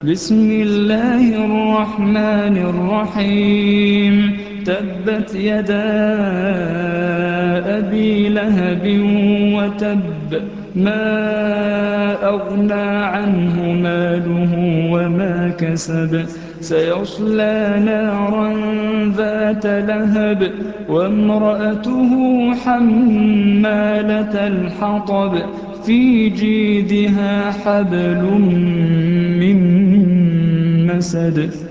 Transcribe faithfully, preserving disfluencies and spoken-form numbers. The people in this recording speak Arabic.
بسم الله الرحمن الرحيم تبت يدا أبي لهب وتب ما أغنى عنه ماله وما كسب سيصلى نارا ذات لهب وامرأته حمالة الحطب في جيدها حبل من مسد